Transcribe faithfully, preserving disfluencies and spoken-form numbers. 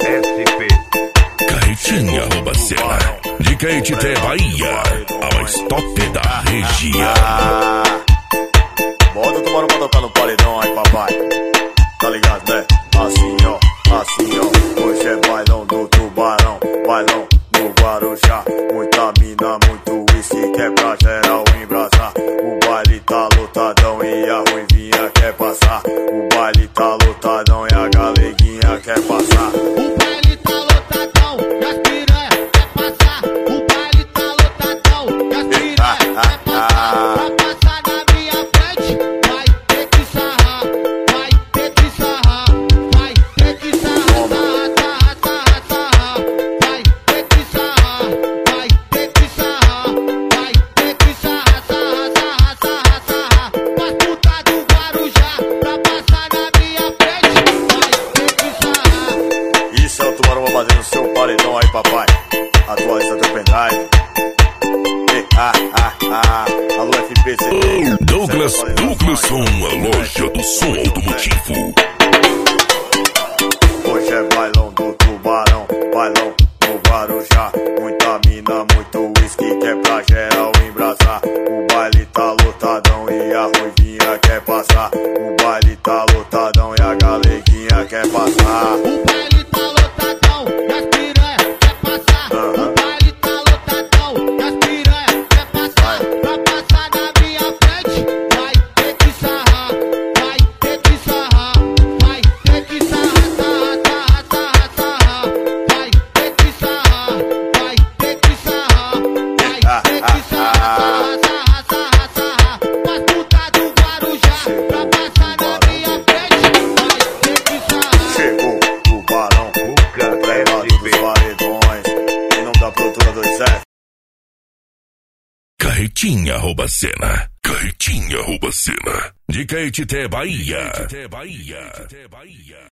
S P. Carretinha rouba cena. De Caetité, Bahia, a mais top da região. Bota o tubarão pra tocar no paredão aí, papai. Tá ligado, né? Assim, ó, assim, ó. Hoje é bailão do tubarão, bailão no Guarujá. Muita mina, muito uísque, que é pra geral embrasar. O baile tá lotadão e a ruivinha quer passar. O baile tá lotadão e a galeguinha quer passar. O baile tá lotadão e as piranha quer passar. O baile tá lotadão e as piranha quer passar. Pra passar na minha frente, vai ter que sarrar, vai ter que sarrar, vai ter que sarrar, sarrar, sarrar, sarrar, vai ter que sarrar, vai ter que sarrar, vai ter que sarrar, sarrar, sarrar, sarrar, sarrar. Mas puta do Guarujá, pra passar na minha frente, vai ter que sarrar. Isso é o tubarão fazendo seu paredão aí, papai. Atualiza teu pendrive. E, ah, ah, ah. Alô, F P C. Douglas Douglasson, a loja do som automotivo. Hoje é bailão do tubarão, bailão no Guarujá. Muita mina, muito uísque, que é pra geral embrasar. O baile tá lotadão e a ruivinha quer passar. O baile tá lotadão e a galeguinha quer passar. O baile tá lotadão e as piranha quer passar. O baile tá lotadão e as piranha quer passar. Pra passar na minha frente, vai ter que sarrar, vai ter que sarrar, vai ter que sarrar, sarrar, sarrar, sarrar, sarrar. Vai ter que sarrar, vai ter que sarrar, vai ter que sarrar, sarrar, sarrar, sarrar. Mas puta do Guarujá, pra passar na minha frente, vai ter que sarrar. Chegou o tubarão, o prelado dos paredões. Em nome da produtora dois F. Carretinha rouba cena. Carretinha rouba cena. De Caetité, Bahia.